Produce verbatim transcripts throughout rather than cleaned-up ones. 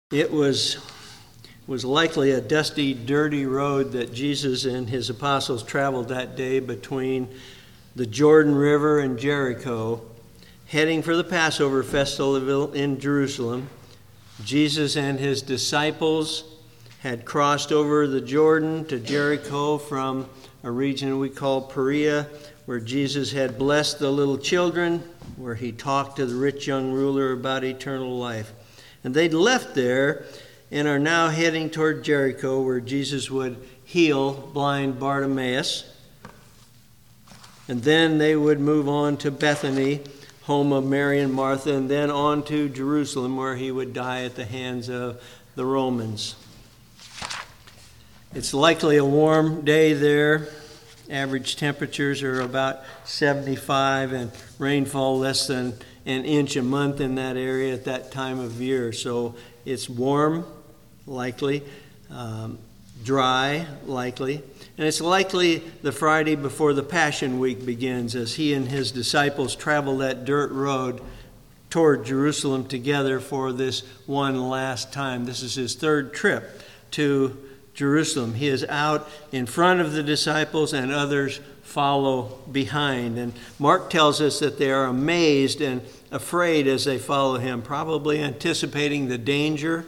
It was, was likely a dusty, dirty road that Jesus and his apostles traveled that day between the Jordan River and Jericho, heading for the Passover festival in Jerusalem. Jesus and his disciples had crossed over the Jordan to Jericho from a region we call Perea, where Jesus had blessed the little children, where he talked to the rich young ruler about eternal life. And they'd left there and are now heading toward Jericho, where Jesus would heal blind Bartimaeus. And then they would move on to Bethany, home of Mary and Martha, and then on to Jerusalem, where he would die at the hands of the Romans. It's likely a warm day there. Average temperatures are about seventy-five, and rainfall less than an inch a month in that area at that time of year. So it's warm, likely, um, dry, likely. And it's likely the Friday before the Passion Week begins, as he and his disciples travel that dirt road toward Jerusalem together for this one last time. This is his third trip to Jerusalem. He is out in front of the disciples, and others follow behind. And Mark tells us that they are amazed and afraid as they follow him, probably anticipating the danger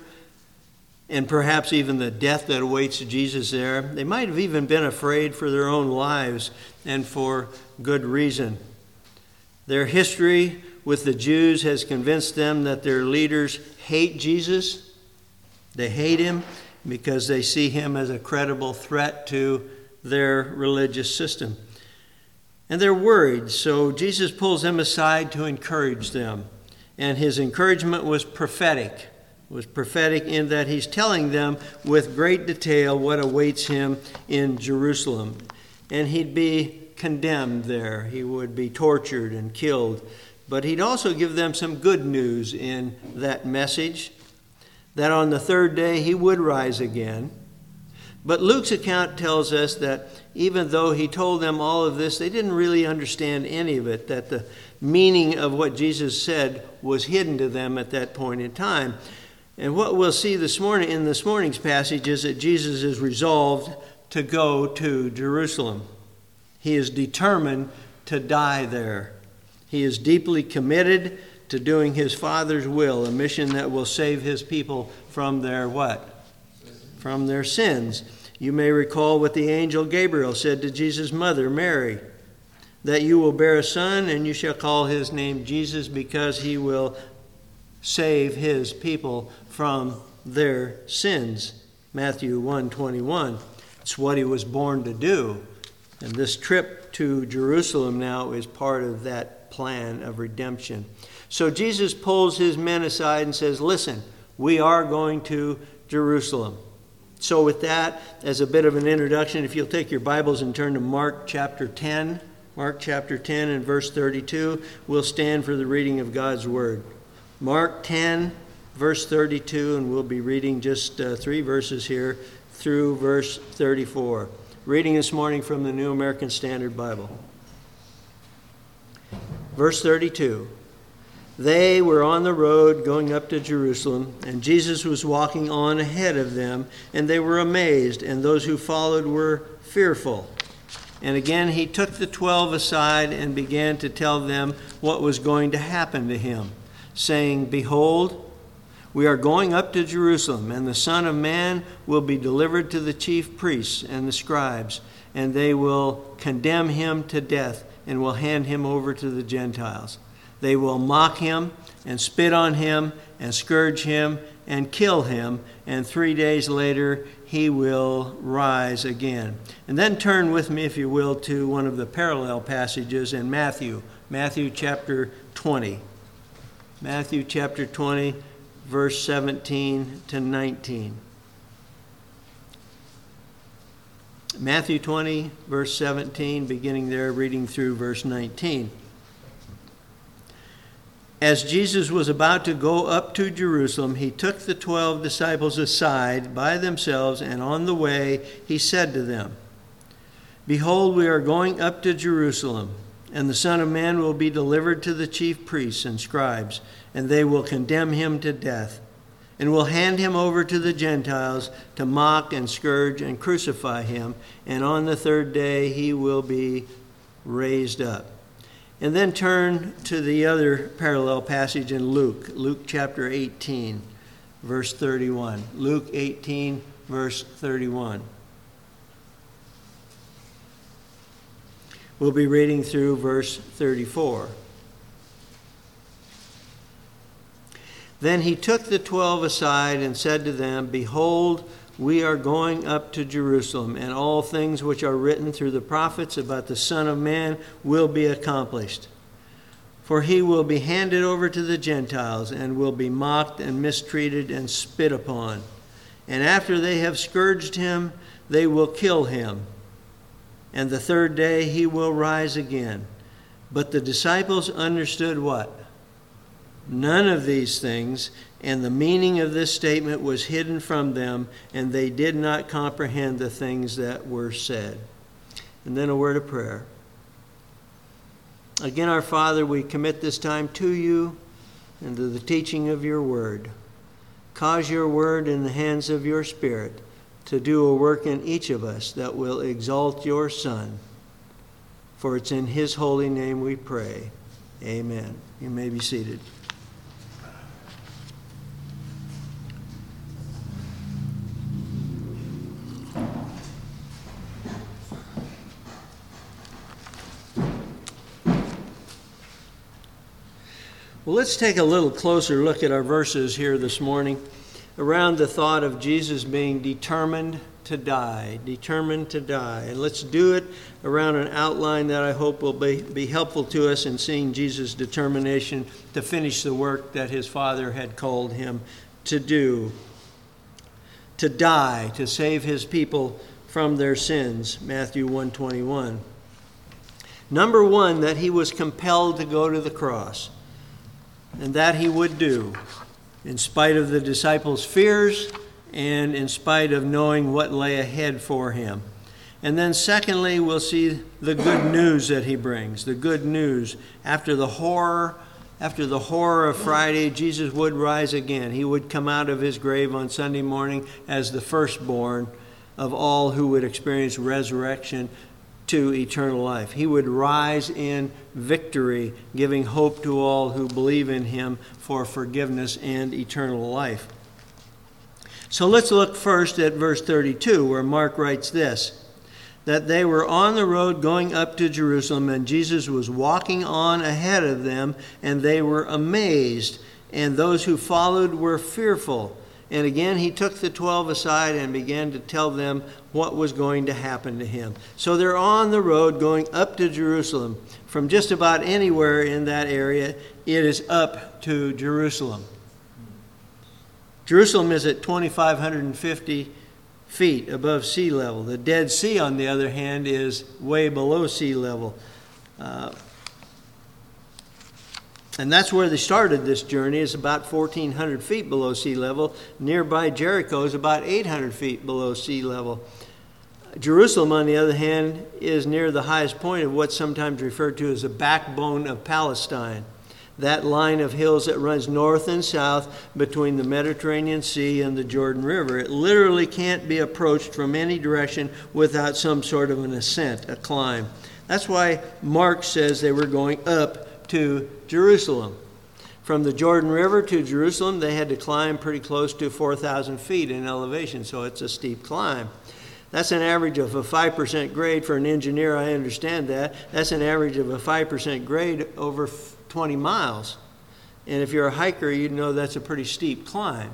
and perhaps even the death that awaits Jesus there. They might have even been afraid for their own lives, and for good reason. Their history with the Jews has convinced them that their leaders hate Jesus. They hate him because they see him as a credible threat to their religious system. And they're worried, so Jesus pulls them aside to encourage them. And his encouragement was prophetic. It was prophetic in that he's telling them with great detail what awaits him in Jerusalem. And he'd be condemned there. He would be tortured and killed. But he'd also give them some good news in that message, that on the third day he would rise again. But Luke's account tells us that even though he told them all of this, they didn't really understand any of it, that the meaning of what Jesus said was hidden to them at that point in time. And what we'll see this morning in this morning's passage is that Jesus is resolved to go to Jerusalem. He is determined to die there. He is deeply committed to doing his Father's will, a mission that will save his people from their what? From their sins. You may recall what the angel Gabriel said to Jesus' mother, Mary, that you will bear a son and you shall call his name Jesus, because he will save his people from their sins. Matthew one twenty-one. It's what he was born to do. And this trip to Jerusalem now is part of that plan of redemption. So Jesus pulls his men aside and says, listen, we are going to Jerusalem. So with that, as a bit of an introduction, if you'll take your Bibles and turn to Mark chapter ten, Mark chapter ten and verse thirty-two, we'll stand for the reading of God's Word. Mark ten, verse thirty-two, and we'll be reading just uh, three verses here through verse thirty-four. Reading this morning from the New American Standard Bible. Verse thirty-two. They were on the road going up to Jerusalem, and Jesus was walking on ahead of them, and they were amazed, and those who followed were fearful. And again he took the twelve aside and began to tell them what was going to happen to him, saying, behold, we are going up to Jerusalem, and the Son of Man will be delivered to the chief priests and the scribes, and they will condemn him to death and will hand him over to the Gentiles. They will mock him and spit on him and scourge him and kill him, and three days later he will rise again. And then turn with me, if you will, to one of the parallel passages in Matthew, Matthew chapter twenty. Matthew chapter twenty, verse seventeen to nineteen. Matthew twenty, verse seventeen, beginning there, reading through verse nineteen. As Jesus was about to go up to Jerusalem, he took the twelve disciples aside by themselves, and on the way he said to them, behold, we are going up to Jerusalem, and the Son of Man will be delivered to the chief priests and scribes, and they will condemn him to death, and will hand him over to the Gentiles to mock and scourge and crucify him. And on the third day he will be raised up. And then turn to the other parallel passage in Luke, Luke chapter eighteen, verse thirty-one. Luke eighteen, verse thirty-one. We'll be reading through verse thirty-four. Then he took the twelve aside and said to them, Behold, we are going up to Jerusalem, and all things which are written through the prophets about the Son of Man will be accomplished. For he will be handed over to the Gentiles, and will be mocked and mistreated and spit upon. And after they have scourged him, they will kill him. And the third day he will rise again. But the disciples understood what? None of these things, and the meaning of this statement was hidden from them, and they did not comprehend the things that were said. And then a word of prayer. Again, our Father, we commit this time to you and to the teaching of your word. Cause your word in the hands of your Spirit to do a work in each of us that will exalt your Son. For it's in his holy name we pray. Amen. You may be seated. Well, let's take a little closer look at our verses here this morning around the thought of Jesus being determined to die, determined to die. And let's do it around an outline that I hope will be, be helpful to us in seeing Jesus' determination to finish the work that his Father had called him to do. To die, to save his people from their sins, Matthew one twenty-one. Number one, that he was compelled to go to the cross. And that he would do, in spite of the disciples' fears and in spite of knowing what lay ahead for him. And then secondly, we'll see the good news that he brings, the good news. After the horror, after the horror of Friday, Jesus would rise again. He would come out of his grave on Sunday morning as the firstborn of all who would experience resurrection to eternal life. He would rise in victory, giving hope to all who believe in him for forgiveness and eternal life. So let's look first at verse thirty-two, where Mark writes this, that they were on the road going up to Jerusalem, and Jesus was walking on ahead of them, and they were amazed, and those who followed were fearful. And again, he took the twelve aside and began to tell them what was going to happen to him. So they're on the road going up to Jerusalem. From just about anywhere in that area, it is up to Jerusalem. Jerusalem is at two thousand five hundred fifty feet above sea level. The Dead Sea, on the other hand, is way below sea level. Uh, And that's where they started this journey, is about fourteen hundred feet below sea level. Nearby Jericho is about eight hundred feet below sea level. Jerusalem, on the other hand, is near the highest point of what's sometimes referred to as the backbone of Palestine. That line of hills that runs north and south between the Mediterranean Sea and the Jordan River. It literally can't be approached from any direction without some sort of an ascent, a climb. That's why Mark says they were going up to Jerusalem. From the Jordan River to Jerusalem, they had to climb pretty close to four thousand feet in elevation, so it's a steep climb. That's an average of a five percent grade. For an engineer, I understand that. That's an average of a five percent grade over twenty miles. And if you're a hiker, you'd know that's a pretty steep climb.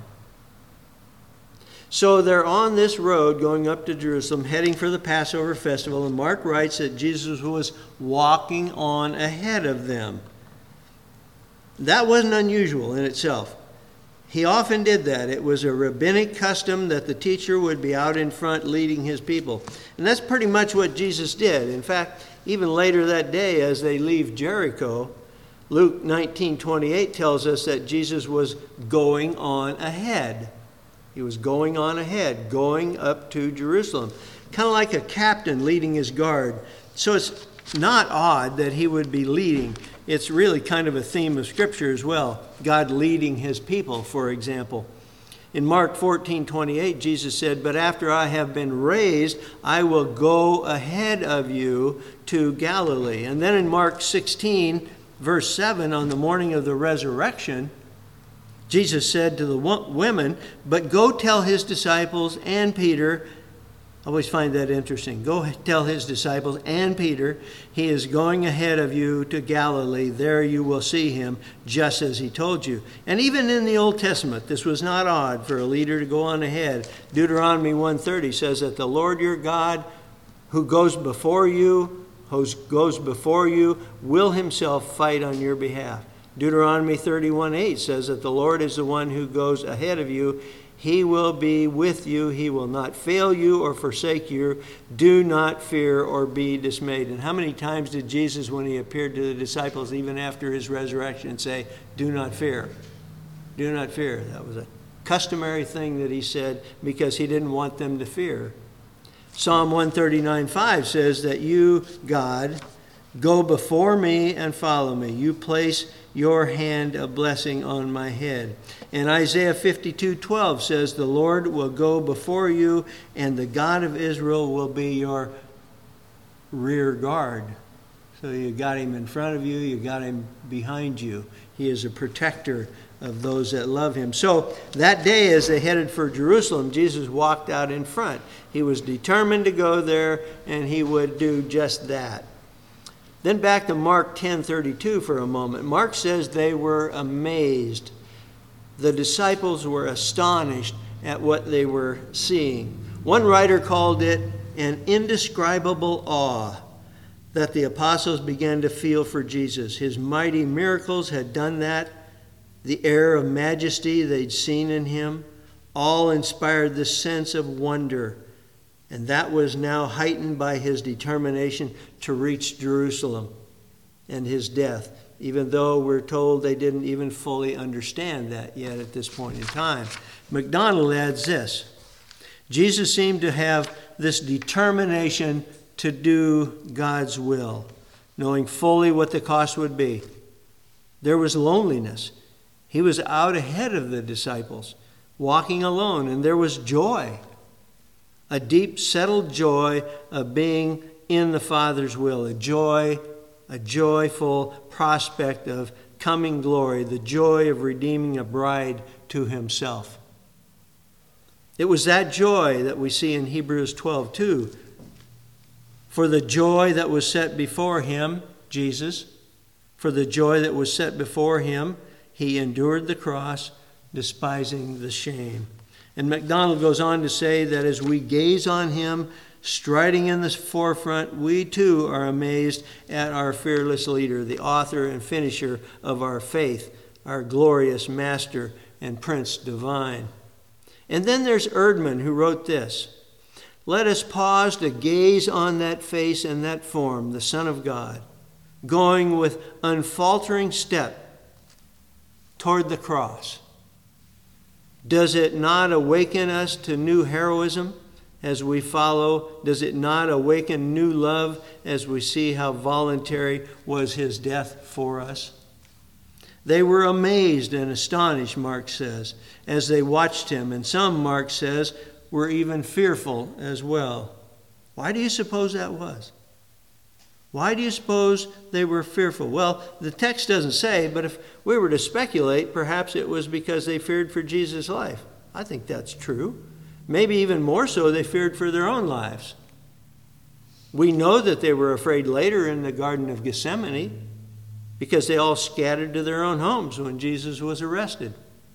So they're on this road going up to Jerusalem, heading for the Passover festival, and Mark writes that Jesus was walking on ahead of them. That wasn't unusual in itself. He often did that. It was a rabbinic custom that the teacher would be out in front leading his people. And that's pretty much what Jesus did. In fact, even later that day as they leave Jericho, Luke nineteen twenty-eight tells us that Jesus was going on ahead. He was going on ahead, going up to Jerusalem. Kind of like a captain leading his guard. So it's not odd that he would be leading. It's really kind of a theme of Scripture as well. God leading his people, for example. In Mark fourteen twenty-eight, Jesus said, "But after I have been raised, I will go ahead of you to Galilee." And then in Mark sixteen, verse seven, on the morning of the resurrection, Jesus said to the women, "But go tell his disciples and Peter," I always find that interesting, "Go tell his disciples and Peter, he is going ahead of you to Galilee. There you will see him, just as he told you." And even in the Old Testament, this was not odd for a leader to go on ahead. Deuteronomy one thirty says that the Lord your God, who goes before you, who goes before you, will himself fight on your behalf. Deuteronomy thirty-one eight says that the Lord is the one who goes ahead of you. He will be with you. He will not fail you or forsake you. Do not fear or be dismayed. And how many times did Jesus, when he appeared to the disciples, even after his resurrection, say, "Do not fear. Do not fear"? That was a customary thing that he said because he didn't want them to fear. Psalm one thirty-nine five says that you, God, go before me and follow me. You place your hand of blessing on my head. And Isaiah fifty-two twelve says, "The Lord will go before you, and the God of Israel will be your rear guard." So you got him in front of you, you got him behind you. He is a protector of those that love him. So that day, as they headed for Jerusalem, Jesus walked out in front. He was determined to go there, and he would do just that. Then back to Mark ten thirty-two for a moment. Mark says they were amazed. The disciples were astonished at what they were seeing. One writer called it an indescribable awe that the apostles began to feel for Jesus. His mighty miracles had done that. The air of majesty they'd seen in him all inspired this sense of wonder. And that was now heightened by his determination to reach Jerusalem and his death, even though we're told they didn't even fully understand that yet at this point in time. MacDonald adds this: Jesus seemed to have this determination to do God's will, knowing fully what the cost would be. There was loneliness. He was out ahead of the disciples, walking alone, and there was joy. A deep, settled joy of being in the Father's will. A joy, a joyful prospect of coming glory. The joy of redeeming a bride to himself. It was that joy that we see in Hebrews twelve two. For the joy that was set before him, Jesus, for the joy that was set before him, he endured the cross, despising the shame. And MacDonald goes on to say that as we gaze on him, striding in the forefront, we too are amazed at our fearless leader, the author and finisher of our faith, our glorious master and Prince divine. And then there's Erdman, who wrote this: "Let us pause to gaze on that face and that form, the Son of God, going with unfaltering step toward the cross. Does it not awaken us to new heroism as we follow? Does it not awaken new love as we see how voluntary was his death for us?" They were amazed and astonished, Mark says, as they watched him. And some, Mark says, were even fearful as well. Why do you suppose that was? Why do you suppose they were fearful? Well, the text doesn't say, but if we were to speculate, perhaps it was because they feared for Jesus' life. I think that's true. Maybe even more so, they feared for their own lives. We know that they were afraid later in the Garden of Gethsemane because they all scattered to their own homes when Jesus was arrested.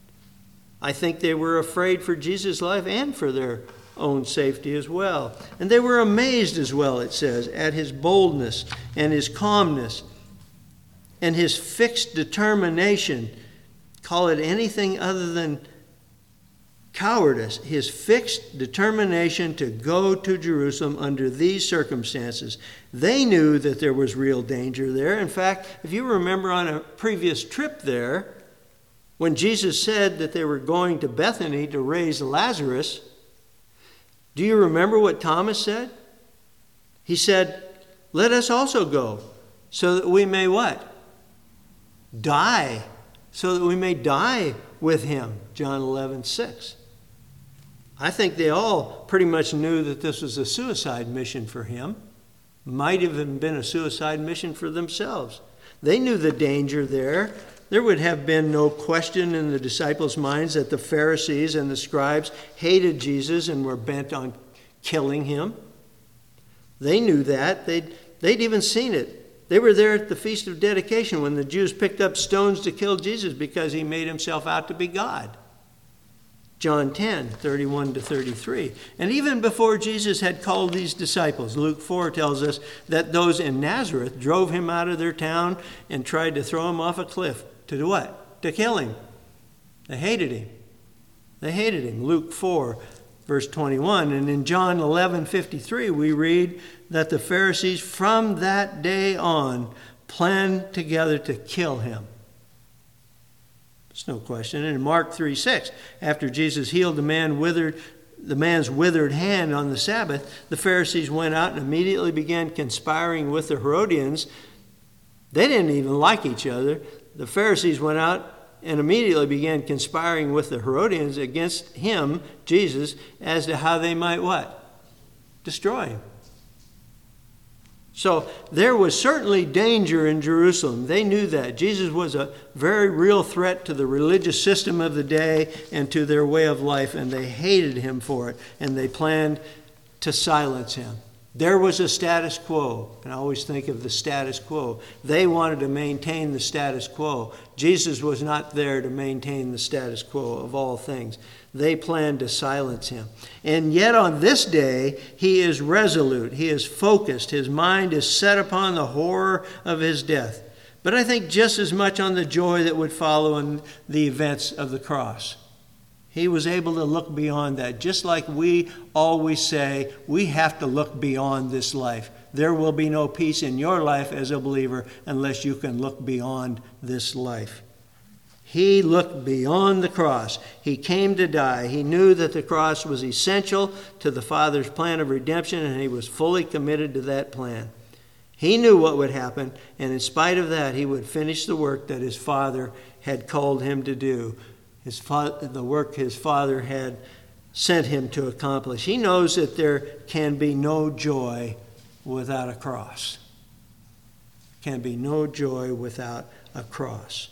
I think they were afraid for Jesus' life and for their own safety as well. And they were amazed as well, it says, at his boldness and his calmness and his fixed determination. Call it anything other than cowardice. His fixed determination to go to Jerusalem under these circumstances. They knew that there was real danger there. In fact, if you remember on a previous trip there, when Jesus said that they were going to Bethany to raise Lazarus, do you remember what Thomas said? He said, "Let us also go, so that we may" what? Die. So that we may die with him. John eleven six. I think they all pretty much knew that this was a suicide mission for him. Might have even been a suicide mission for themselves. They knew the danger there. There would have been no question in the disciples' minds that the Pharisees and the scribes hated Jesus and were bent on killing him. They knew that. They'd, they'd even seen it. They were there at the Feast of Dedication when the Jews picked up stones to kill Jesus because he made himself out to be God. John ten, thirty-one to thirty-three. And even before Jesus had called these disciples, Luke four tells us that those in Nazareth drove him out of their town and tried to throw him off a cliff. To do what? To kill him. They hated him. They hated him. Luke four, verse twenty-one. And in John eleven fifty-three, we read that the Pharisees from that day on planned together to kill him. There's no question. And in Mark three six, after Jesus healed the man withered, the man's withered hand on the Sabbath, the Pharisees went out and immediately began conspiring with the Herodians. They didn't even like each other. The Pharisees went out and immediately began conspiring with the Herodians against him, Jesus, as to how they might what? Destroy him. So there was certainly danger in Jerusalem. They knew that. Jesus was a very real threat to the religious system of the day and to their way of life, and they hated him for it, and they planned to silence him. There was a status quo, and I always think of the status quo. They wanted to maintain the status quo. Jesus was not there to maintain the status quo of all things. They planned to silence him. And yet on this day, he is resolute. He is focused. His mind is set upon the horror of his death. But I think just as much on the joy that would follow in the events of the cross. He was able to look beyond that. Just like we always say, we have to look beyond this life. There will be no peace in your life as a believer unless you can look beyond this life. He looked beyond the cross. He came to die. He knew that the cross was essential to the Father's plan of redemption, and he was fully committed to that plan. He knew what would happen, and in spite of that, he would finish the work that his Father had called him to do. His fa- the work his Father had sent him to accomplish. He knows that there can be no joy without a cross. Can be no joy without a cross.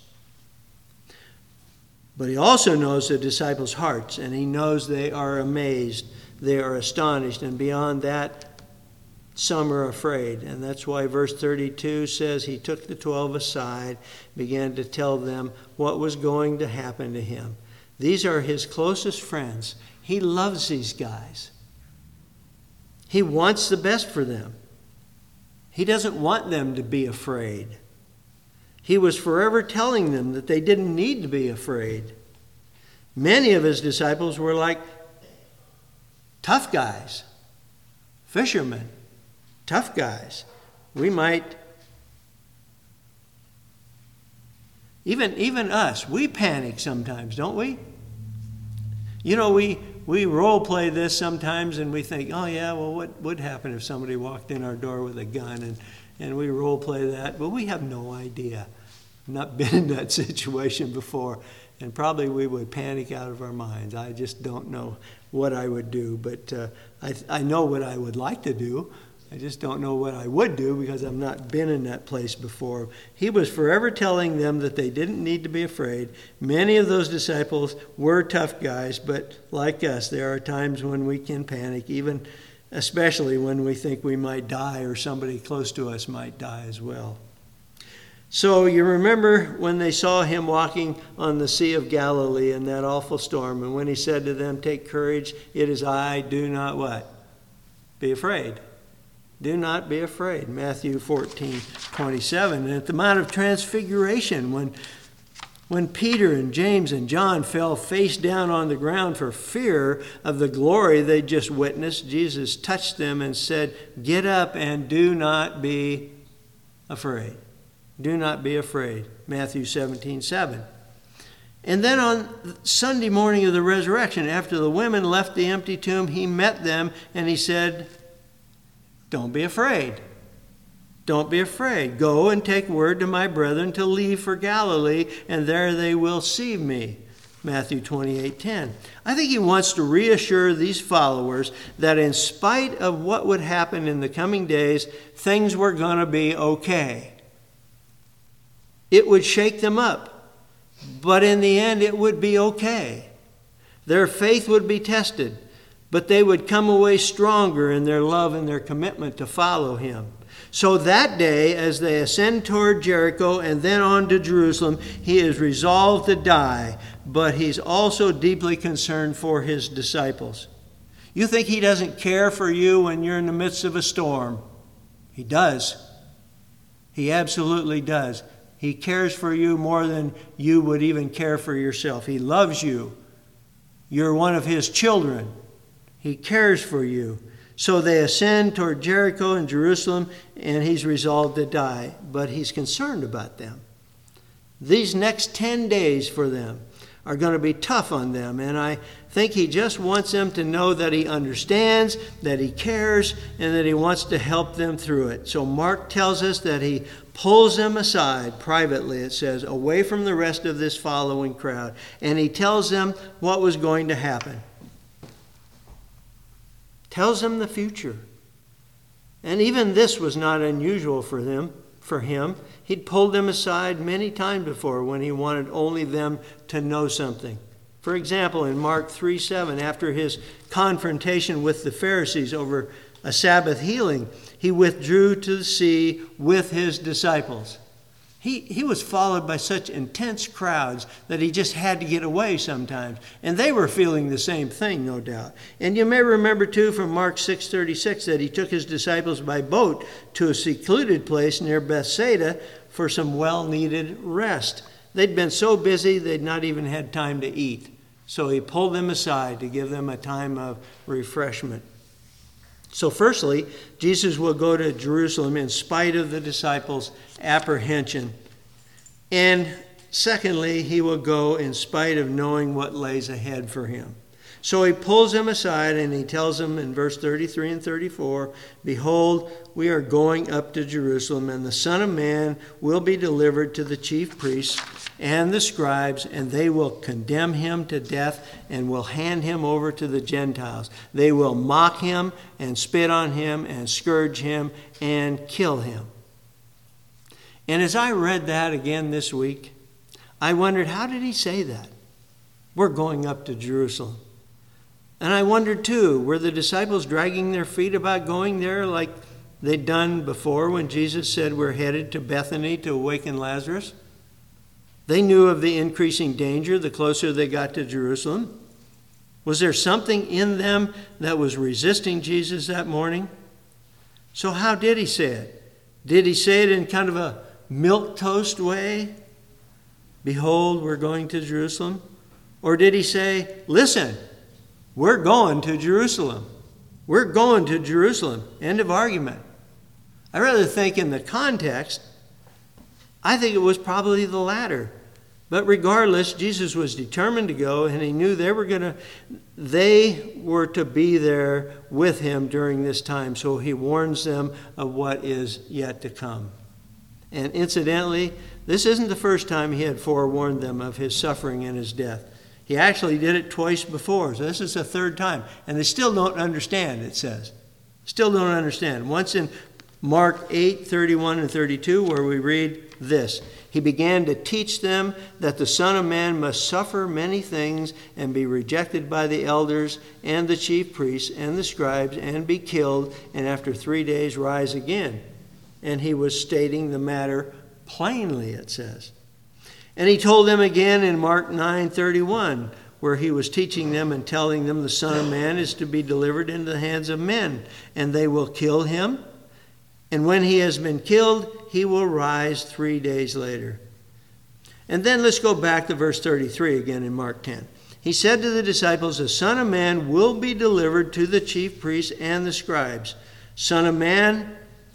But he also knows the disciples' hearts, and he knows they are amazed, they are astonished, and beyond that, some are afraid. And that's why verse thirty-two says he took the twelve aside, began to tell them what was going to happen to him. These are his closest friends. He loves these guys. He wants the best for them. He doesn't want them to be afraid. He was forever telling them that they didn't need to be afraid. Many of his disciples were like tough guys, fishermen. Tough guys. We might, even, even us, we panic sometimes, don't we? You know, we, we role play this sometimes and we think, oh yeah, well what would happen if somebody walked in our door with a gun, and, and we role play that. But we have no idea. I've not been in that situation before, and probably we would panic out of our minds. I just don't know what I would do, but uh, I, I know what I would like to do. I just don't know what I would do because I've not been in that place before. He was forever telling them that they didn't need to be afraid. Many of those disciples were tough guys, but like us, there are times when we can panic, even especially when we think we might die or somebody close to us might die as well. So you remember when they saw him walking on the Sea of Galilee in that awful storm, and when he said to them, "Take courage, it is I, do not" what? Be afraid. Do not be afraid. Matthew fourteen twenty-seven. And at the Mount of Transfiguration, when, when Peter and James and John fell face down on the ground for fear of the glory they just witnessed, Jesus touched them and said, "Get up and do not be afraid." Do not be afraid. Matthew seventeen seven. And then on Sunday morning of the resurrection, after the women left the empty tomb, he met them and he said, "Don't be afraid. Don't be afraid. Go and take word to my brethren to leave for Galilee, and there they will see me." Matthew twenty-eight ten. I think he wants to reassure these followers that in spite of what would happen in the coming days, things were going to be okay. It would shake them up, but in the end it would be okay. Their faith would be tested, but they would come away stronger in their love and their commitment to follow him. So that day, as they ascend toward Jericho and then on to Jerusalem, he is resolved to die, but he's also deeply concerned for his disciples. You think he doesn't care for you when you're in the midst of a storm? He does. He absolutely does. He cares for you more than you would even care for yourself. He loves you. You're one of his children. He cares for you. So they ascend toward Jericho and Jerusalem, and he's resolved to die, but he's concerned about them. These next ten days for them are going to be tough on them, and I think he just wants them to know that he understands, that he cares, and that he wants to help them through it. So Mark tells us that he pulls them aside privately, it says, away from the rest of this following crowd, and he tells them what was going to happen. Tells them the future. And even this was not unusual for them, for him. He'd pulled them aside many times before when he wanted only them to know something. For example, in Mark three seven, after his confrontation with the Pharisees over a Sabbath healing, he withdrew to the sea with his disciples. He, he was followed by such intense crowds that he just had to get away sometimes. And they were feeling the same thing, no doubt. And you may remember, too, from Mark six thirty-six that he took his disciples by boat to a secluded place near Bethsaida for some well-needed rest. They'd been so busy they'd not even had time to eat. So he pulled them aside to give them a time of refreshment. So firstly, Jesus will go to Jerusalem in spite of the disciples' apprehension. And secondly, he will go in spite of knowing what lays ahead for him. So he pulls them aside and he tells them in verse thirty-three and thirty-four, "Behold, we are going up to Jerusalem, and the Son of Man will be delivered to the chief priests and the scribes, and they will condemn him to death and will hand him over to the Gentiles. They will mock him and spit on him and scourge him and kill him." And as I read that again this week, I wondered, how did he say that? We're going up to Jerusalem. And I wondered too, were the disciples dragging their feet about going there like they'd done before when Jesus said we're headed to Bethany to awaken Lazarus? They knew of the increasing danger the closer they got to Jerusalem. Was there something in them that was resisting Jesus that morning? So how did he say it? Did he say it in kind of a milquetoast way? Behold, we're going to Jerusalem? Or did he say, listen, we're going to Jerusalem. We're going to Jerusalem. End of argument. I rather think in the context, I think it was probably the latter. But regardless, Jesus was determined to go, and he knew they were going to, they were to be there with him during this time. So he warns them of what is yet to come. And incidentally, this isn't the first time he had forewarned them of his suffering and his death. He actually did it twice before, so this is the third time. And they still don't understand, it says. Still don't understand. Once in Mark eight, thirty-one and thirty-two, where we read this. He began to teach them that the Son of Man must suffer many things and be rejected by the elders and the chief priests and the scribes and be killed, and after three days rise again. And he was stating the matter plainly, it says. And he told them again in Mark nine thirty-one, where he was teaching them and telling them the Son of Man is to be delivered into the hands of men, and they will kill him. And when he has been killed, he will rise three days later. And then let's go back to verse thirty-three again in Mark ten. He said to the disciples, the Son of Man will be delivered to the chief priests and the scribes. Son of Man...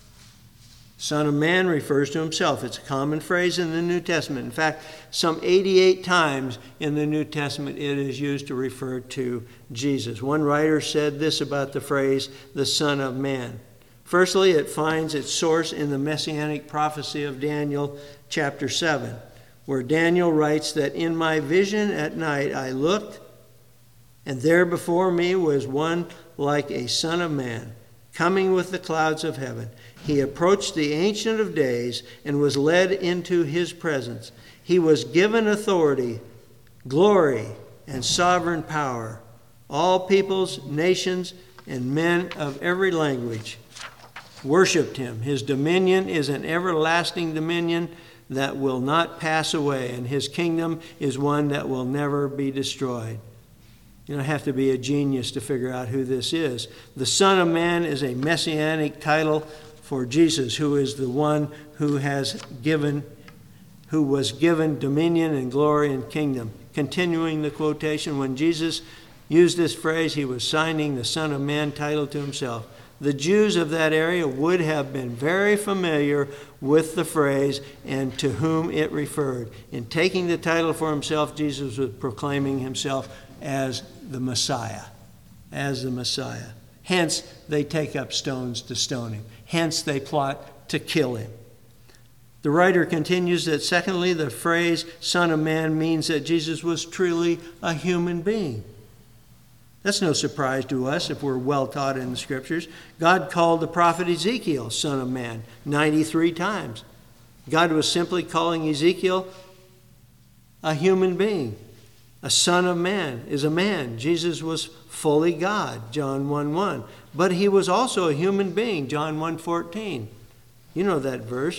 Son of Man refers to himself. It's a common phrase in the New Testament. In fact, some eighty-eight times in the New Testament it is used to refer to Jesus. One writer said this about the phrase, the Son of Man. Firstly, it finds its source in the messianic prophecy of Daniel chapter seven, where Daniel writes that in my vision at night I looked, and there before me was one like a son of man, coming with the clouds of heaven. He approached the Ancient of Days and was led into his presence. He was given authority, glory, and sovereign power. All peoples, nations, and men of every language worshipped him. His dominion is an everlasting dominion that will not pass away, and his kingdom is one that will never be destroyed. You don't have to be a genius to figure out who this is. The Son of Man is a messianic title for Jesus, who is the one who has given, who was given dominion and glory and kingdom. Continuing the quotation, when Jesus used this phrase, he was signing the Son of Man title to himself. The Jews of that area would have been very familiar with the phrase and to whom it referred. In taking the title for himself, Jesus was proclaiming himself as the Messiah, as the Messiah. Hence, they take up stones to stone him. Hence, they plot to kill him. The writer continues that, secondly, the phrase Son of Man means that Jesus was truly a human being. That's no surprise to us if we're well taught in the Scriptures. God called the prophet Ezekiel Son of Man ninety-three times. God was simply calling Ezekiel a human being. A son of man is a man. Jesus was fully God, John one one. But he was also a human being, John one fourteen. You know that verse.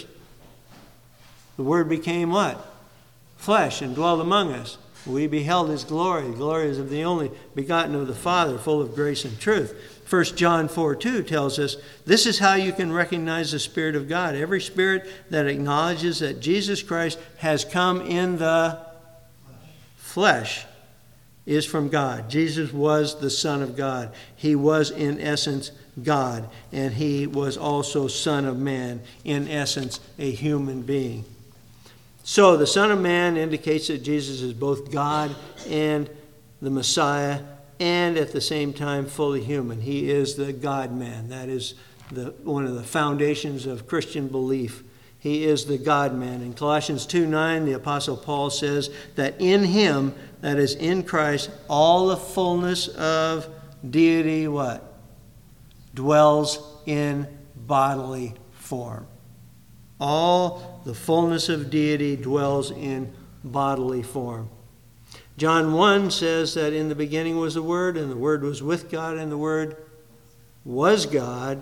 The Word became what? Flesh, and dwelled among us. We beheld his glory. The glory is of the only begotten of the Father, full of grace and truth. First John four two tells us, this is how you can recognize the Spirit of God. Every spirit that acknowledges that Jesus Christ has come in the flesh is from God. Jesus was the Son of God. He was in essence God, and he was also Son of Man, in essence a human being. So the Son of Man indicates that Jesus is both God and the Messiah, and at the same time fully human. He is the God-man. That is the, one of the foundations of Christian belief. He is the God-man. In Colossians two nine, the Apostle Paul says that in him, that is in Christ, all the fullness of deity, what? Dwells in bodily form. All the fullness of deity dwells in bodily form. John one says that in the beginning was the Word, and the Word was with God, and the Word was God.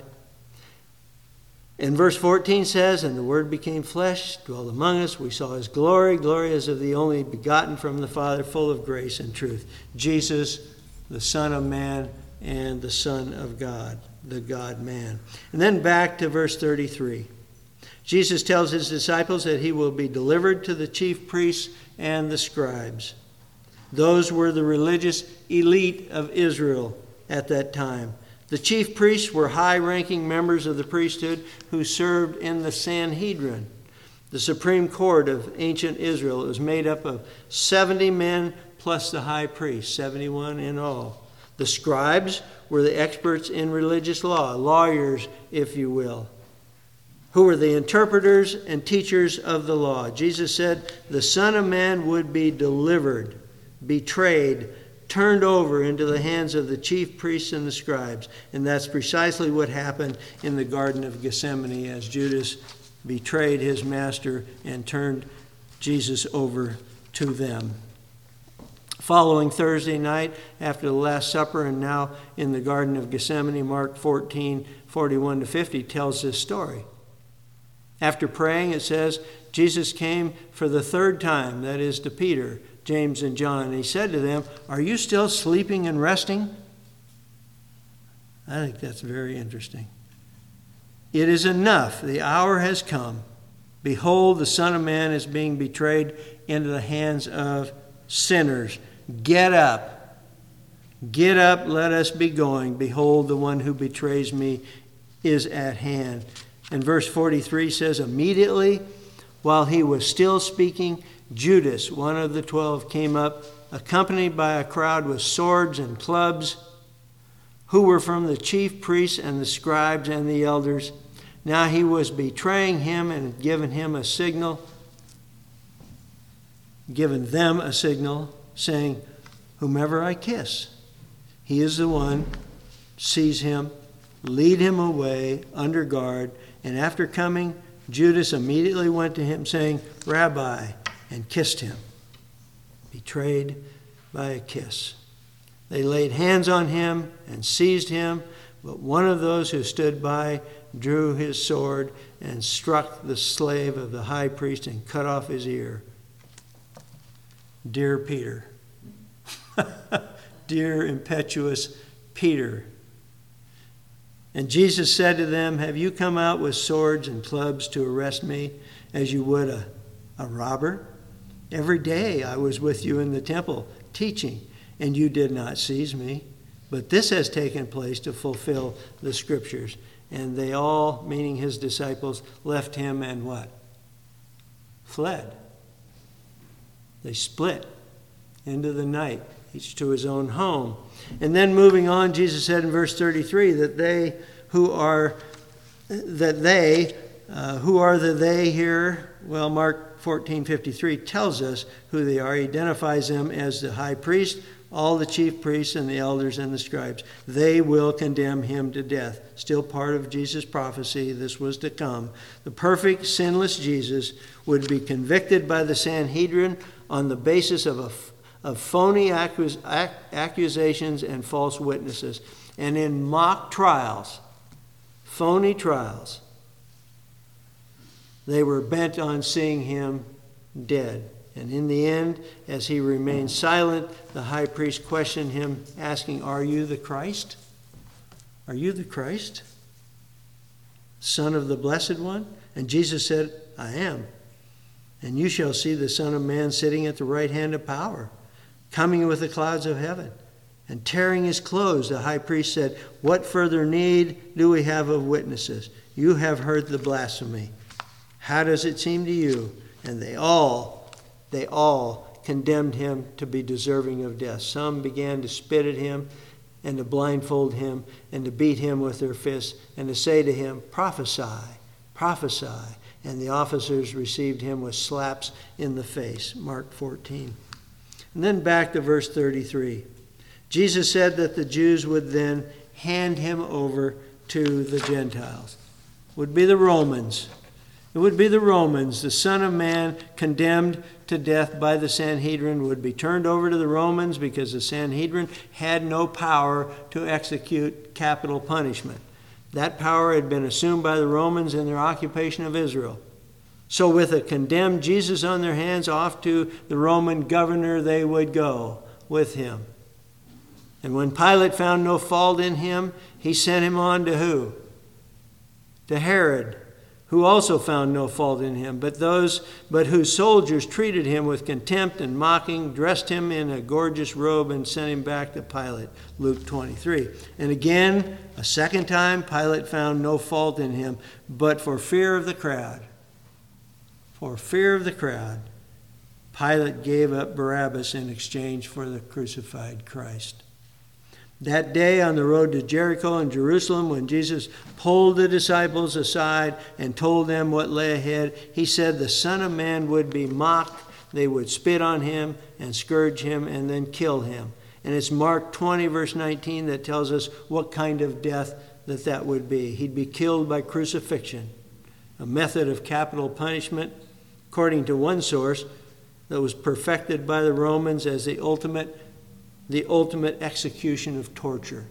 And verse fourteen says, and the Word became flesh, dwelled among us. We saw his glory. Glory as of the only begotten from the Father, full of grace and truth. Jesus, the Son of Man, and the Son of God, the God-man. And then back to verse thirty-three. Jesus tells his disciples that he will be delivered to the chief priests and the scribes. Those were the religious elite of Israel at that time. The chief priests were high-ranking members of the priesthood who served in the Sanhedrin, the supreme court of ancient Israel. It was made up of seventy men plus the high priest, seventy-one in all. The scribes were the experts in religious law, lawyers, if you will, who were the interpreters and teachers of the law. Jesus said the Son of Man would be delivered, betrayed, turned over into the hands of the chief priests and the scribes. And that's precisely what happened in the Garden of Gethsemane as Judas betrayed his master and turned Jesus over to them. Following Thursday night, after the Last Supper, and now in the Garden of Gethsemane, Mark fourteen, forty-one to fifty tells this story. After praying, it says, Jesus came for the third time, that is to Peter, James, and John. And he said to them, are you still sleeping and resting? I think that's very interesting. It is enough. The hour has come. Behold, the Son of Man is being betrayed into the hands of sinners. Get up. Get up, let us be going. Behold, the one who betrays me is at hand. And verse forty-three says, immediately while he was still speaking, Judas, one of the twelve, came up, accompanied by a crowd with swords and clubs, who were from the chief priests and the scribes and the elders. Now he was betraying him and had given him a signal. given them a signal saying, whomever I kiss, he is the one. Seize him, lead him away under guard. And after coming, Judas immediately went to him saying, Rabbi, and kissed him. Betrayed by a kiss. They laid hands on him and seized him, but one of those who stood by drew his sword and struck the slave of the high priest and cut off his ear. Dear Peter, dear impetuous Peter. And Jesus said to them, have you come out with swords and clubs to arrest me as you would a, a robber? Every day I was with you in the temple teaching, and you did not seize me. But this has taken place to fulfill the scriptures. And they all, meaning his disciples, left him and what? Fled. They split into the night, each to his own home. And then moving on, Jesus said in verse thirty-three that they who are, that they, uh, who are the they here? Well, Mark fourteen fifty-three tells us who they are. He identifies them as the high priest, all the chief priests and the elders and the scribes. They will condemn him to death. Still part of Jesus' prophecy. This was to come. The perfect, sinless Jesus would be convicted by the Sanhedrin on the basis of a of phony accus- ac- accusations and false witnesses. And in mock trials, phony trials, they were bent on seeing him dead. And in the end, as he remained silent, the high priest questioned him, asking, are you the Christ? Are you the Christ? Son of the Blessed One? And Jesus said, I am. And you shall see the Son of Man sitting at the right hand of power, coming with the clouds of heaven. And tearing his clothes, the high priest said, what further need do we have of witnesses? You have heard the blasphemy. How does it seem to you? And they all, they all condemned him to be deserving of death. Some began to spit at him and to blindfold him and to beat him with their fists and to say to him, prophesy, prophesy. And the officers received him with slaps in the face. Mark fourteen. And then back to verse thirty-three. Jesus said that the Jews would then hand him over to the Gentiles. It would be the Romans. It would be the Romans. The Son of Man, condemned to death by the Sanhedrin, would be turned over to the Romans because the Sanhedrin had no power to execute capital punishment. That power had been assumed by the Romans in their occupation of Israel. So with a condemned Jesus on their hands, off to the Roman governor they would go with him. And when Pilate found no fault in him, he sent him on to who? To Herod, who also found no fault in him, but those but whose soldiers treated him with contempt and mocking, dressed him in a gorgeous robe, and sent him back to Pilate. Luke twenty-three. And again, a second time, Pilate found no fault in him, but for fear of the crowd, for fear of the crowd, Pilate gave up Barabbas in exchange for the crucified Christ. That day on the road to Jericho and Jerusalem, when Jesus pulled the disciples aside and told them what lay ahead, he said the Son of Man would be mocked, they would spit on him and scourge him and then kill him. And it's Mark twenty, verse nineteen, that tells us what kind of death that that would be. He'd be killed by crucifixion, a method of capital punishment, according to one source, that was perfected by the Romans as the ultimate the ultimate execution of torture.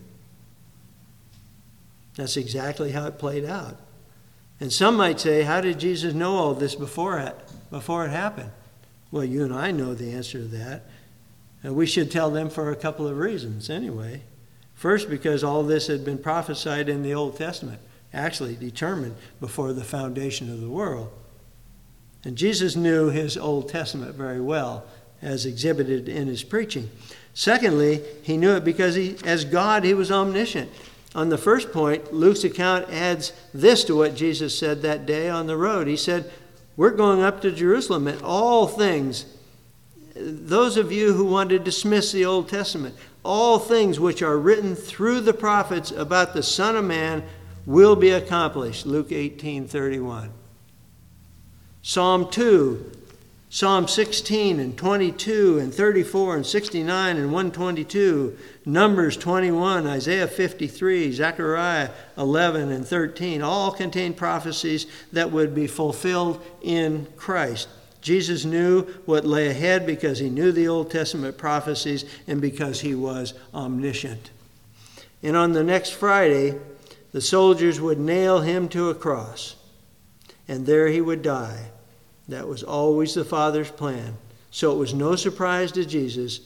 That's exactly how it played out. And some might say, how did Jesus know all this before it, before it happened? Well, you and I know the answer to that. And we should tell them for a couple of reasons anyway. First, because all this had been prophesied in the Old Testament, actually determined before the foundation of the world. And Jesus knew his Old Testament very well, as exhibited in his preaching. Secondly, he knew it because he, as God, he was omniscient. On the first point, Luke's account adds this to what Jesus said that day on the road. He said, we're going up to Jerusalem, and all things, those of you who want to dismiss the Old Testament, all things which are written through the prophets about the Son of Man will be accomplished. Luke eighteen thirty-one. Psalm two Psalm sixteen and twenty-two and thirty-four and sixty-nine and one twenty-two, Numbers twenty-one, Isaiah fifty-three, Zechariah eleven and thirteen, all contain prophecies that would be fulfilled in Christ. Jesus knew what lay ahead because he knew the Old Testament prophecies and because he was omniscient. And on the next Friday, the soldiers would nail him to a cross, and there he would die. That was always the Father's plan. So it was no surprise to Jesus.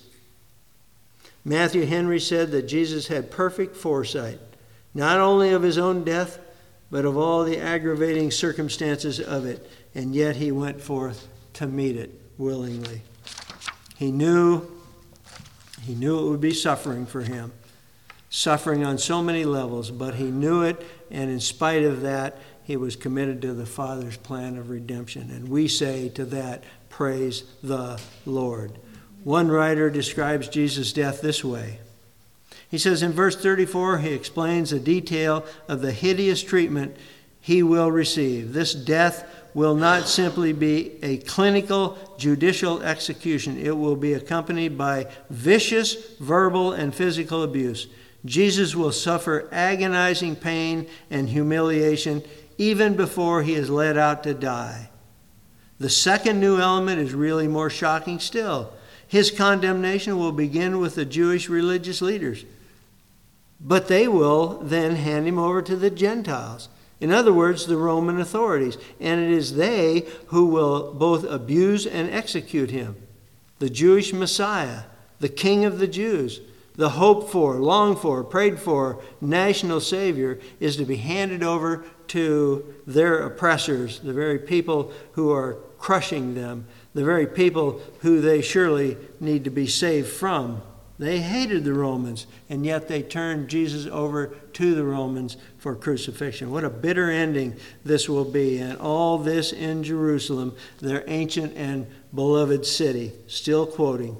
Matthew Henry said that Jesus had perfect foresight, not only of his own death, but of all the aggravating circumstances of it. And yet he went forth to meet it willingly. He knew, he knew it would be suffering for him. Suffering on so many levels, but he knew it, and in spite of that, he was committed to the Father's plan of redemption. And we say to that, praise the Lord. One writer describes Jesus' death this way. He says in verse thirty-four, he explains the detail of the hideous treatment he will receive. This death will not simply be a clinical judicial execution. It will be accompanied by vicious verbal and physical abuse. Jesus will suffer agonizing pain and humiliation even before he is led out to die. The second new element is really more shocking still. His condemnation will begin with the Jewish religious leaders, but they will then hand him over to the Gentiles. In other words, the Roman authorities. And it is they who will both abuse and execute him. The Jewish Messiah, the King of the Jews, the hoped for, longed for, prayed for national Savior is to be handed over to their oppressors, the very people who are crushing them, the very people who they surely need to be saved from. They hated the Romans, and yet they turned Jesus over to the Romans for crucifixion. What a bitter ending this will be. And all this in Jerusalem, their ancient and beloved city. Still quoting.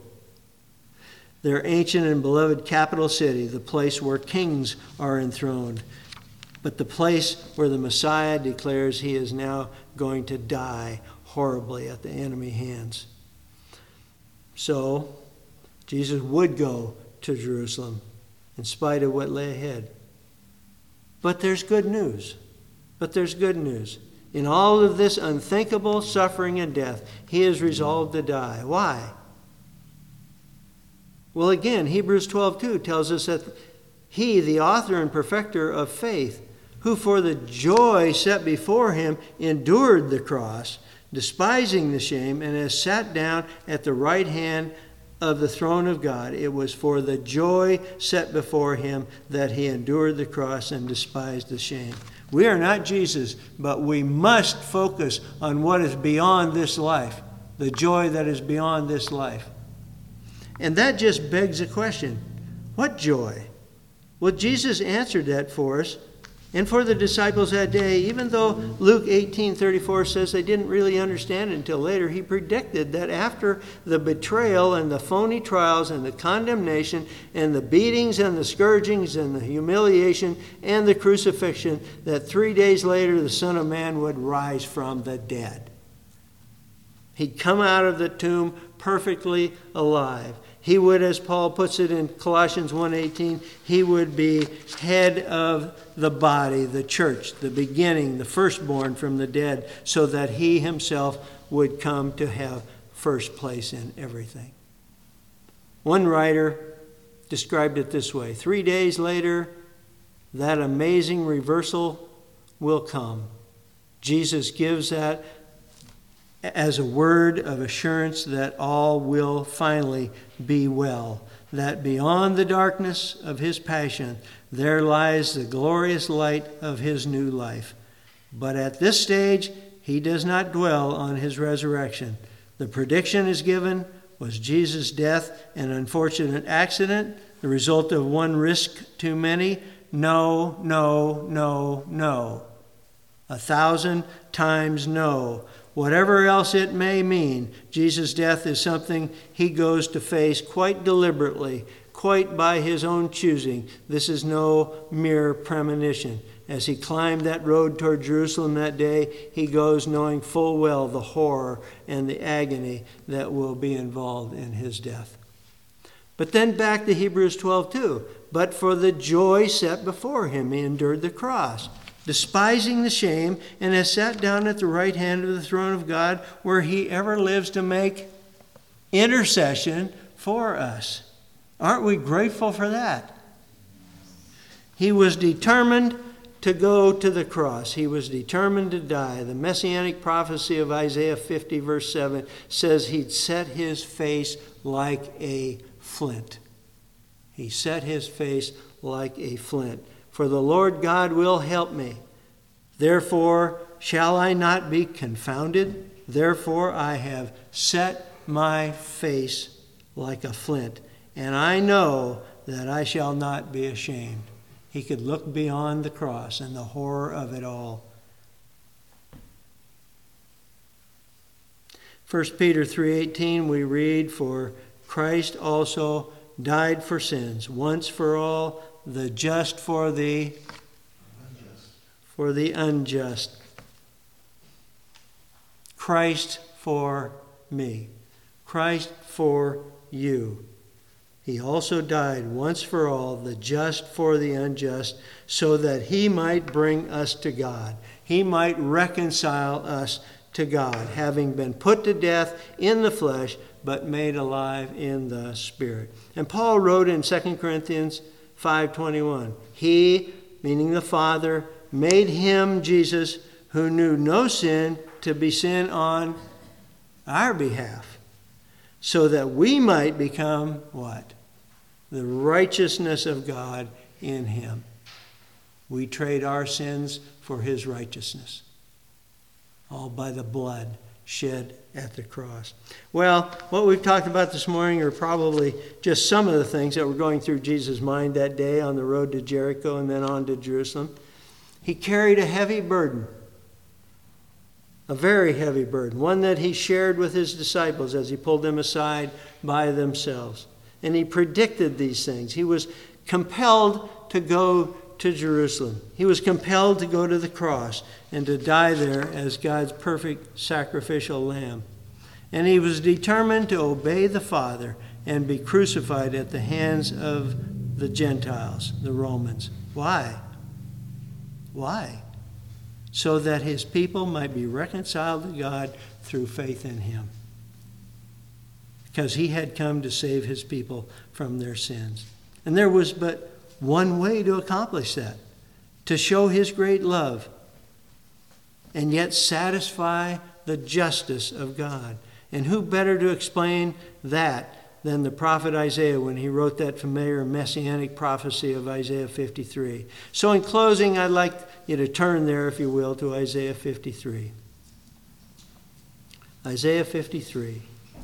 Their ancient and beloved capital city, the place where kings are enthroned. But the place where the Messiah declares he is now going to die horribly at the enemy hands. So, Jesus would go to Jerusalem in spite of what lay ahead. But there's good news. But there's good news. In all of this unthinkable suffering and death, he is resolved to die. Why? Well, again, Hebrews twelve two tells us that he, the author and perfecter of faith, who for the joy set before him endured the cross, despising the shame, and has sat down at the right hand of the throne of God. It was for the joy set before him that he endured the cross and despised the shame. We are not Jesus, but we must focus on what is beyond this life, the joy that is beyond this life. And that just begs a question. What joy? Well, Jesus answered that for us and for the disciples that day. Even though Luke eighteen thirty-four says they didn't really understand it until later, he predicted that after the betrayal and the phony trials and the condemnation and the beatings and the scourgings and the humiliation and the crucifixion, that three days later the Son of Man would rise from the dead. He'd come out of the tomb perfectly alive. He would, as Paul puts it in Colossians one eighteen, he would be head of the body, the church, the beginning, the firstborn from the dead, so that he himself would come to have first place in everything. One writer described it this way: three days later, that amazing reversal will come. Jesus gives that as a word of assurance that all will finally be well, that beyond the darkness of his passion, there lies the glorious light of his new life. But at this stage, he does not dwell on his resurrection. The prediction is given was Jesus' death an unfortunate accident, the result of one risk too many? No, no, no, no. A thousand times no. Whatever else it may mean, Jesus' death is something he goes to face quite deliberately, quite by his own choosing. This is no mere premonition. as he climbed that road toward Jerusalem that day, he goes knowing full well the horror and the agony that will be involved in his death. But then back to Hebrews twelve two. But for the joy set before him, he endured the cross, despising the shame, and has sat down at the right hand of the throne of God, where he ever lives to make intercession for us. Aren't we grateful for that? He was determined to go to the cross. He was determined to die. The messianic prophecy of Isaiah fifty verse seven says he'd set his face like a flint. He set his face like a flint. For the Lord God will help me. Therefore shall I not be confounded? Therefore I have set my face like a flint, and I know that I shall not be ashamed. He could look beyond the cross and the horror of it all. First Peter three eighteen we read, for Christ also died for sins, once for all, the just for the unjust. For the unjust. Christ for me. Christ for you. He also died once for all, the just for the unjust, so that he might bring us to God. He might reconcile us to God, having been put to death in the flesh, but made alive in the Spirit. And Paul wrote in Second Corinthians five twenty-one, he, meaning the Father, made him, Jesus, who knew no sin, to be sin on our behalf, so that we might become what? The righteousness of God in him. We trade our sins for his righteousness, all by the blood shed at the cross. Well, what we've talked about this morning are probably just some of the things that were going through Jesus' mind that day on the road to Jericho and then on to Jerusalem. He carried a heavy burden, a very heavy burden, one that he shared with his disciples as he pulled them aside by themselves. And he predicted these things. He was compelled to go to Jerusalem. He was compelled to go to the cross and to die there as God's perfect sacrificial lamb. And he was determined to obey the Father and be crucified at the hands of the Gentiles, the Romans. Why? Why? So that his people might be reconciled to God through faith in him. Because he had come to save his people from their sins. And there was but one way to accomplish that, to show his great love and yet satisfy the justice of God. And who better to explain that than the prophet Isaiah when he wrote that familiar messianic prophecy of Isaiah fifty-three. So in closing, I'd like you to turn there, if you will, to Isaiah fifty-three. Isaiah fifty-three.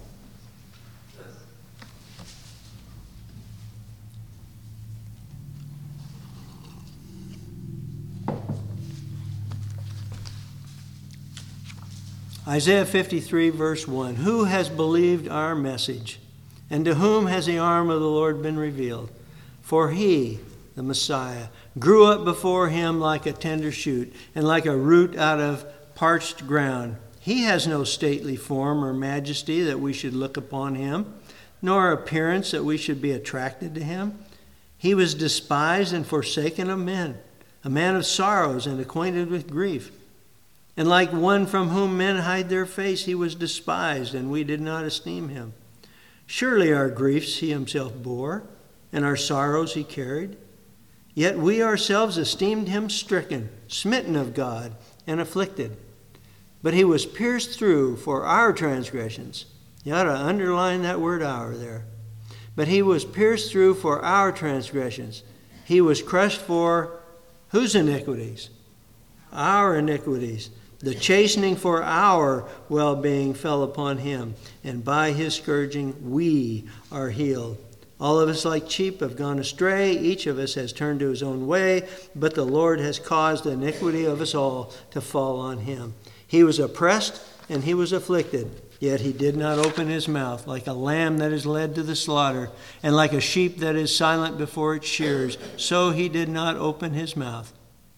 Isaiah fifty-three, verse one. Who has believed our message? And to whom has the arm of the Lord been revealed? For he, the Messiah, grew up before him like a tender shoot, and like a root out of parched ground. He has no stately form or majesty that we should look upon him, nor appearance that we should be attracted to him. He was despised and forsaken of men, a man of sorrows and acquainted with grief. And like one from whom men hide their face, he was despised, and we did not esteem him. Surely our griefs he himself bore, and our sorrows he carried. Yet we ourselves esteemed him stricken, smitten of God, and afflicted. But he was pierced through for our transgressions. You ought to underline that word "our" there. But he was pierced through for our transgressions. He was crushed for whose iniquities? Our iniquities. The chastening for our well-being fell upon him, and by his scourging we are healed. All of us like sheep have gone astray. Each of us has turned to his own way, but the Lord has caused the iniquity of us all to fall on him. He was oppressed and he was afflicted, yet he did not open his mouth. Like a lamb that is led to the slaughter, and like a sheep that is silent before its shearers, so he did not open his mouth.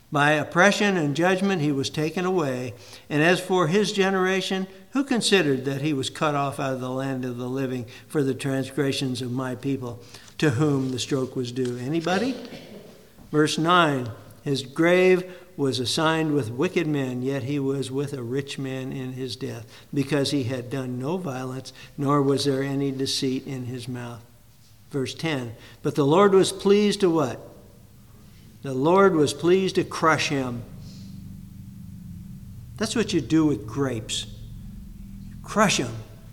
By oppression and judgment he was taken away. And as for his generation, who considered that he was cut off out of the land of the living for the transgressions of my people, to whom the stroke was due? Anybody? Verse nine, his grave was assigned with wicked men, yet he was with a rich man in his death, because he had done no violence, nor was there any deceit in his mouth. Verse ten, but the Lord was pleased to what? The Lord was pleased to crush him. That's what you do with grapes. Crush them.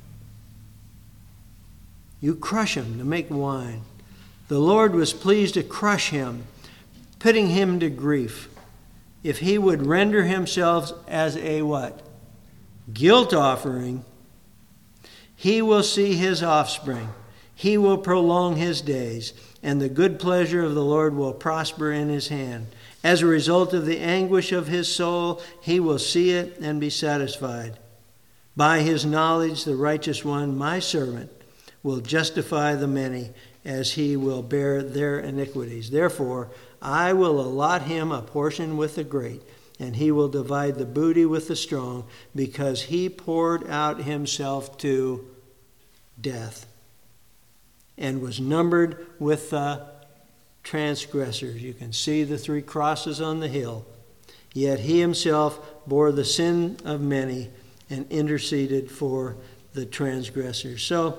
You crush them to make wine. The Lord was pleased to crush him, putting him to grief. If he would render himself as a what? Guilt offering, he will see his offspring. He will prolong his days, and the good pleasure of the Lord will prosper in his hand. As a result of the anguish of his soul, he will see it and be satisfied. By his knowledge, the righteous one, my servant, will justify the many, as he will bear their iniquities. Therefore, I will allot him a portion with the great, and he will divide the booty with the strong, because he poured out himself to death and was numbered with the transgressors. You can see the three crosses on the hill. Yet he himself bore the sin of many and interceded for the transgressors. So,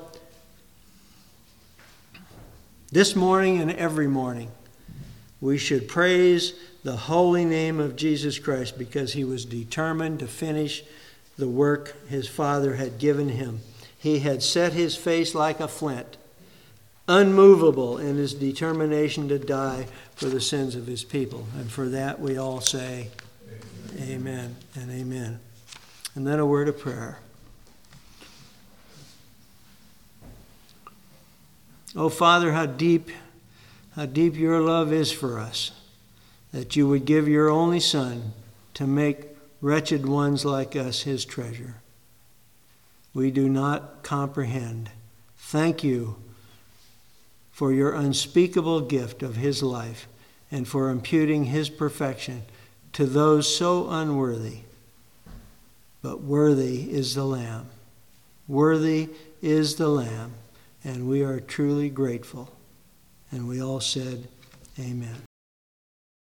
this morning and every morning, we should praise the holy name of Jesus Christ, because he was determined to finish the work his Father had given him. He had set his face like a flint, unmovable in his determination to die for the sins of his people. And for that we all say amen, amen and amen. And then a word of prayer. Oh, Father, how deep, how deep your love is for us, that you would give your only Son to make wretched ones like us his treasure. We do not comprehend. Thank you for your unspeakable gift of his life, and for imputing his perfection to those so unworthy. But worthy is the Lamb. Worthy is the Lamb, and we are truly grateful. And we all said, amen.